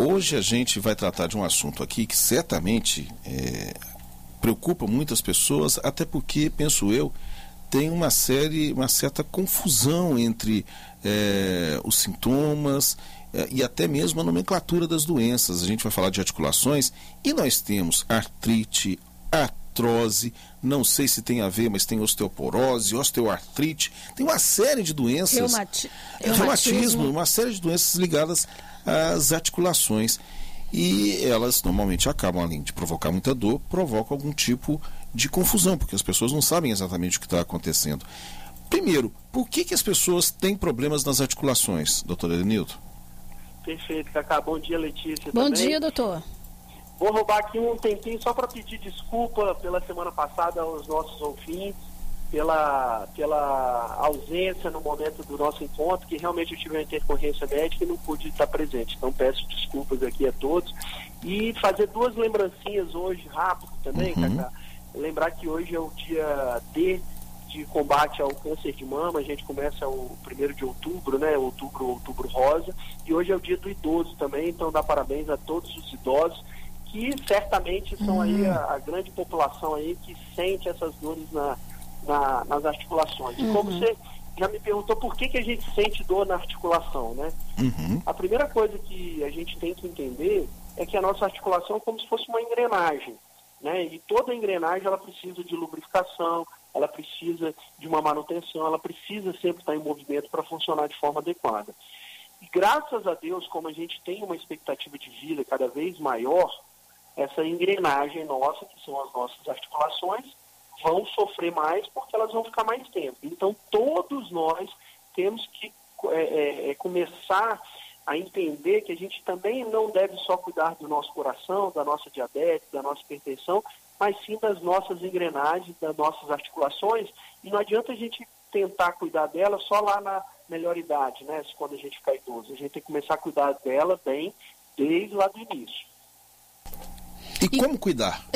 Hoje a gente vai tratar de um assunto aqui que certamente preocupa muitas pessoas, até porque, penso eu, tem uma certa confusão entre os sintomas e até mesmo a nomenclatura das doenças. A gente vai falar de articulações e nós temos artrite, artrose, não sei se tem a ver, mas tem osteoporose, osteoartrite, tem uma série de doenças, reumatismo, uma série de doenças ligadas às articulações. E elas normalmente acabam, além de provocar muita dor, provocam algum tipo de confusão, porque as pessoas não sabem exatamente o que está acontecendo. Primeiro, por que as pessoas têm problemas nas articulações, doutor Edenilton? Perfeito, Cacá. Bom dia, Letícia. Bom também. dia, doutor. Vou roubar aqui um tempinho só para pedir desculpa pela semana passada aos nossos ouvintes, pela ausência no momento do nosso encontro, que realmente eu tive uma intercorrência médica e não pude estar presente. Então peço desculpas aqui a todos. E fazer duas lembrancinhas hoje, rápido também, Cacá. Lembrar que hoje é o dia D de combate ao câncer de mama. A gente começa o 1º de outubro, né? Outubro rosa. E hoje é o dia do idoso também, então dá parabéns a todos os idosos, que certamente são aí a grande população aí que sente essas dores nas articulações. E como você já me perguntou por que a gente sente dor na articulação, né? A primeira coisa que a gente tem que entender é que a nossa articulação é como se fosse uma engrenagem, né? E toda engrenagem ela precisa de lubrificação, ela precisa de uma manutenção, ela precisa sempre estar em movimento para funcionar de forma adequada. E graças a Deus, como a gente tem uma expectativa de vida cada vez maior, essa engrenagem nossa, que são as nossas articulações, vão sofrer mais porque elas vão ficar mais tempo. Então, todos nós temos que começar a entender que a gente também não deve só cuidar do nosso coração, da nossa diabetes, da nossa hipertensão, mas sim das nossas engrenagens, das nossas articulações, e não adianta a gente tentar cuidar dela só lá na melhor idade, né, quando a gente ficar idoso. A gente tem que começar a cuidar dela bem desde lá do início. E como cuidar?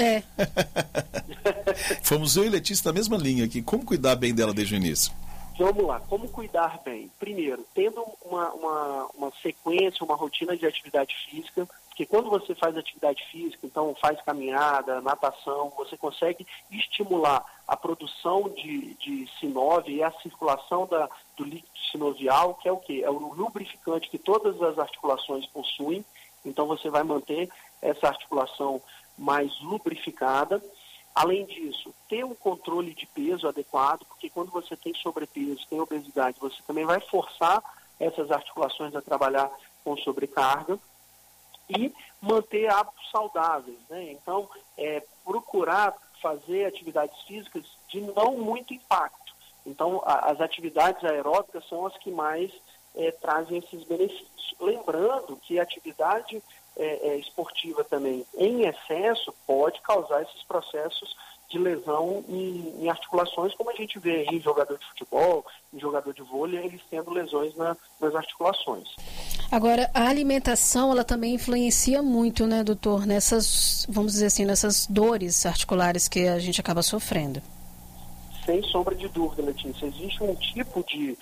Fomos eu e Letícia na mesma linha aqui. Como cuidar bem dela desde o início? Vamos lá, como cuidar bem? Primeiro, tendo uma sequência, uma rotina de atividade física, porque quando você faz atividade física, então faz caminhada, natação, você consegue estimular a produção de sinove e a circulação do líquido sinovial, que é o quê? É o lubrificante que todas as articulações possuem, então você vai manter essa articulação mais lubrificada. Além disso, ter um controle de peso adequado, porque quando você tem sobrepeso, tem obesidade, você também vai forçar essas articulações a trabalhar com sobrecarga, e manter hábitos saudáveis, né? Então, procurar fazer atividades físicas de não muito impacto. Então, as atividades aeróbicas são as que mais trazem esses benefícios. Lembrando que a atividade esportiva também em excesso pode causar esses processos de lesão em articulações, como a gente vê aí em jogador de futebol, em jogador de vôlei, eles tendo lesões nas articulações. Agora, a alimentação, ela também influencia muito, né, doutor, nessas, vamos dizer assim, nessas dores articulares que a gente acaba sofrendo. Sem sombra de dúvida, Letícia. Existe um tipo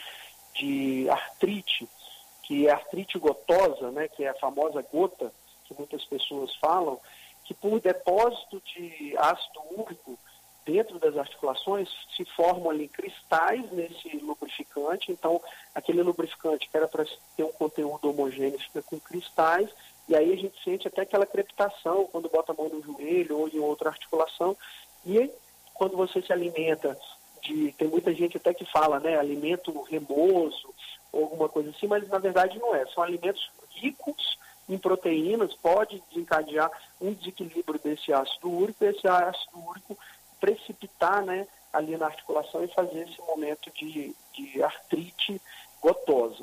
de artrite, que é a artrite gotosa, né, que é a famosa gota, que muitas pessoas falam, que por depósito de ácido úrico dentro das articulações se formam ali cristais nesse lubrificante. Então aquele lubrificante que era para ter um conteúdo homogêneo fica com cristais, e aí a gente sente até aquela crepitação quando bota a mão no joelho ou em outra articulação. E quando você se alimenta tem muita gente até que fala, né, alimento remoso ou alguma coisa assim, mas na verdade não é, são alimentos ricos em proteínas, pode desencadear um desequilíbrio desse ácido úrico, e esse ácido úrico precipitar, né, ali na articulação e fazer esse momento de artrite gotosa.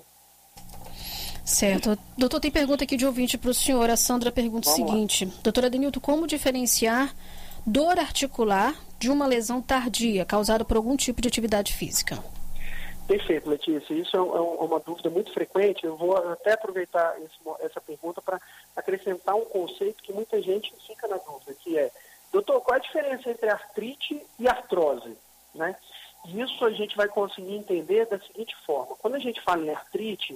Certo. Doutor, tem pergunta aqui de ouvinte para o senhor. A Sandra pergunta o seguinte: doutor Edenilton, como diferenciar dor articular de uma lesão tardia causada por algum tipo de atividade física? Perfeito, Letícia. Isso é uma dúvida muito frequente. Eu vou até aproveitar essa pergunta para acrescentar um conceito que muita gente fica na dúvida, que é: doutor, qual a diferença entre artrite e artrose? Né? E isso a gente vai conseguir entender da seguinte forma: quando a gente fala em artrite,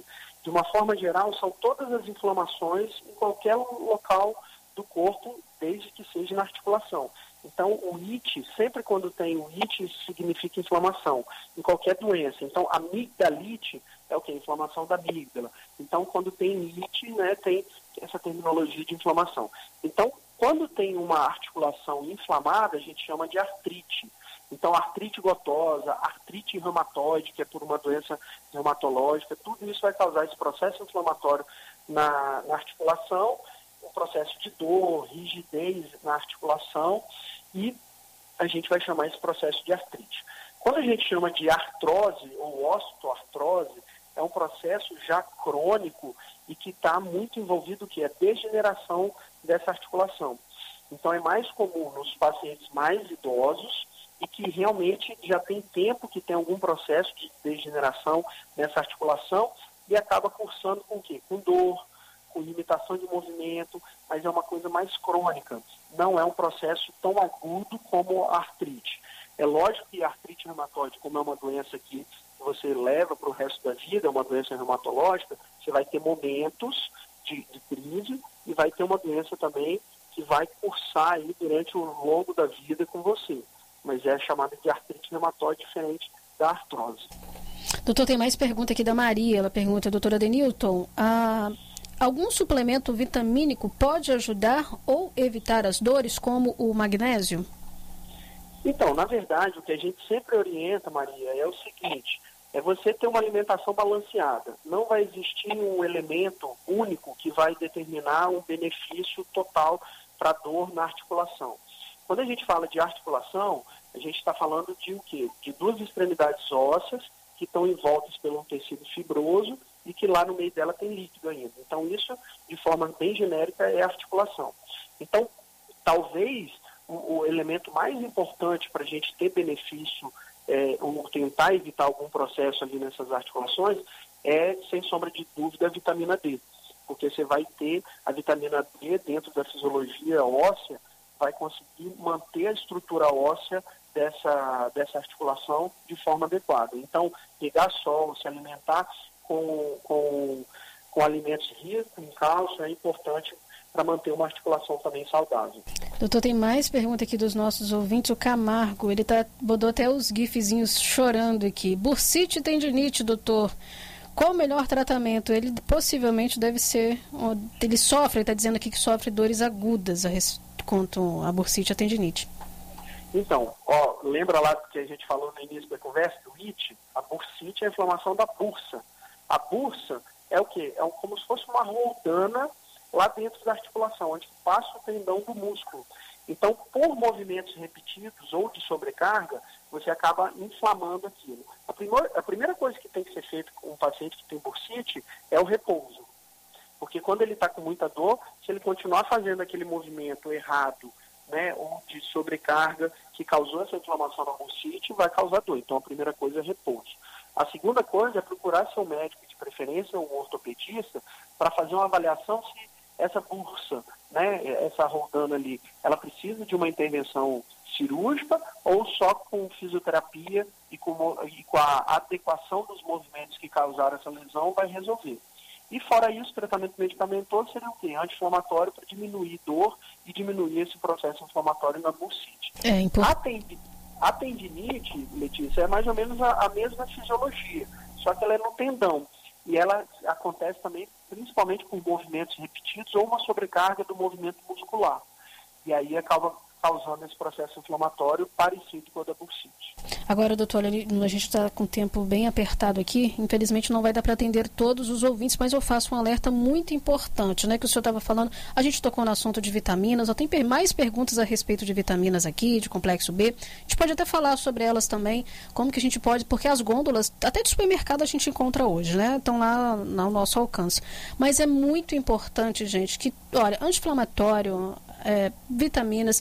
de uma forma geral, são todas as inflamações em qualquer local do corpo, desde que seja na articulação. Então, o it, sempre quando tem o it, isso significa inflamação, em qualquer doença. Então, amigdalite é o quê? Inflamação da amígdala. Então, quando tem it, né, tem essa terminologia de inflamação. Então, quando tem uma articulação inflamada, a gente chama de artrite. Então, artrite gotosa, artrite reumatoide, que é por uma doença reumatológica, tudo isso vai causar esse processo inflamatório na articulação, um processo de dor, rigidez na articulação, e a gente vai chamar esse processo de artrite. Quando a gente chama de artrose ou osteoartrose, é um processo já crônico e que está muito envolvido que é a degeneração dessa articulação. Então, é mais comum nos pacientes mais idosos e que realmente já tem tempo que tem algum processo de degeneração nessa articulação e acaba cursando com o quê? Com dor, com limitação de movimento, mas é uma coisa mais crônica. Não é um processo tão agudo como a artrite. É lógico que a artrite reumatoide, como é uma doença que você leva para o resto da vida, é uma doença reumatológica, você vai ter momentos de crise e vai ter uma doença também que vai cursar aí durante o longo da vida com você. Mas é chamada de artrite reumatoide, diferente da artrose. Doutor, tem mais pergunta aqui da Maria. Ela pergunta, doutora Adenilton, algum suplemento vitamínico pode ajudar ou evitar as dores, como o magnésio? Então, na verdade, o que a gente sempre orienta, Maria, é o seguinte, é você ter uma alimentação balanceada. Não vai existir um elemento único que vai determinar um benefício total para a dor na articulação. Quando a gente fala de articulação, a gente está falando de o quê? De duas extremidades ósseas que estão envoltas pelo tecido fibroso e que lá no meio dela tem líquido ainda. Então, isso, de forma bem genérica, é articulação. Então, talvez o elemento mais importante para a gente ter benefício ou tentar evitar algum processo ali nessas articulações é, sem sombra de dúvida, a vitamina D. Porque você vai ter a vitamina D dentro da fisiologia óssea, vai conseguir manter a estrutura óssea dessa articulação de forma adequada. Então, pegar sol, se alimentar com alimentos ricos em cálcio é importante para manter uma articulação também saudável. Doutor, tem mais pergunta aqui dos nossos ouvintes. O Camargo, ele botou até os gifzinhos chorando aqui. Bursite e tendinite, doutor. Qual o melhor tratamento? Ele possivelmente deve ser... Ele está dizendo aqui que sofre dores agudas quanto a bursite e a tendinite. Então, lembra lá que a gente falou no início da conversa do it? A bursite é a inflamação da bursa. A bursa é o quê? É como se fosse uma roldana lá dentro da articulação, onde passa o tendão do músculo. Então, por movimentos repetidos ou de sobrecarga, você acaba inflamando aquilo. A primeira coisa que tem que ser feita com um paciente que tem bursite é o repouso. Porque quando ele está com muita dor, se ele continuar fazendo aquele movimento errado, né, ou de sobrecarga que causou essa inflamação na bursite, vai causar dor. Então, a primeira coisa é repouso. A segunda coisa é procurar seu médico, de preferência um ortopedista, para fazer uma avaliação se essa bursa, né, essa roldana ali, ela precisa de uma intervenção cirúrgica ou só com fisioterapia e com a adequação dos movimentos que causaram essa lesão vai resolver. E fora isso, o tratamento medicamentoso seria o quê? Anti-inflamatório para diminuir dor e diminuir esse processo inflamatório na bursite. A tendinite, Letícia, é mais ou menos a mesma fisiologia, só que ela é no tendão. E ela acontece também principalmente por movimentos repetidos ou uma sobrecarga do movimento muscular. E aí acaba causando esse processo inflamatório parecido com o da bursite. Agora, doutor, a gente está com o tempo bem apertado aqui. Infelizmente não vai dar para atender todos os ouvintes, mas eu faço um alerta muito importante, né? Que o senhor estava falando. A gente tocou no assunto de vitaminas. Eu tenho mais perguntas a respeito de vitaminas aqui, de complexo B. A gente pode até falar sobre elas também, como que a gente pode, porque as gôndolas, até de supermercado a gente encontra hoje, né? Estão lá ao nosso alcance. Mas é muito importante, gente, que, olha, anti-inflamatório, vitaminas,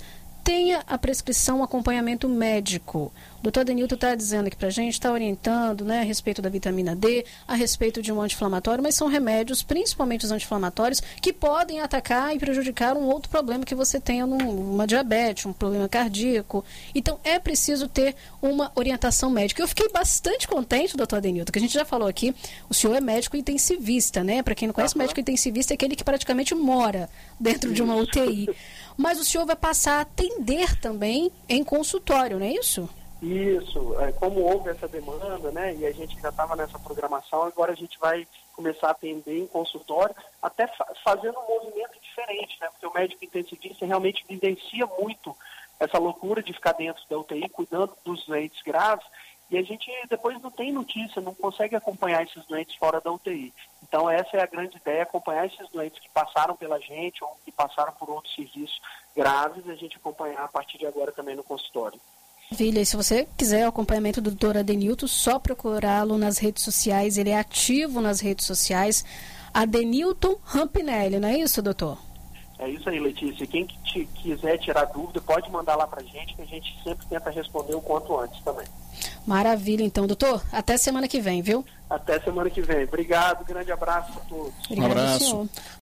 tenha a prescrição, acompanhamento médico. O doutor Adenilton está dizendo aqui para a gente, está orientando, né, a respeito da vitamina D, a respeito de um anti-inflamatório, mas são remédios, principalmente os anti-inflamatórios, que podem atacar e prejudicar um outro problema que você tenha, uma diabetes, um problema cardíaco. Então, é preciso ter uma orientação médica. Eu fiquei bastante contente, doutor Adenilton, que a gente já falou aqui, o senhor é médico intensivista, né? Para quem não conhece, médico intensivista é aquele que praticamente mora dentro de uma UTI. Mas o senhor vai passar a atender também em consultório, não é isso? Isso, como houve essa demanda, né, e a gente já estava nessa programação, agora a gente vai começar a atender em consultório, até fazendo um movimento diferente, né, porque o médico intensivista realmente vivencia muito essa loucura de ficar dentro da UTI, cuidando dos doentes graves, e a gente depois não tem notícia, não consegue acompanhar esses doentes fora da UTI. Então essa é a grande ideia, acompanhar esses doentes que passaram pela gente ou que passaram por outros serviços graves, a gente acompanhar a partir de agora também no consultório. Maravilha, e se você quiser o acompanhamento do Dr. Adenilton, só procurá-lo nas redes sociais, ele é ativo nas redes sociais, Adenilton Rampinelli, não é isso, doutor? É isso aí, Letícia. Quem quiser tirar dúvida, pode mandar lá pra gente, que a gente sempre tenta responder o quanto antes também. Maravilha, então, doutor. Até semana que vem, viu? Até semana que vem. Obrigado, grande abraço a todos. Obrigado, abraço. senhor.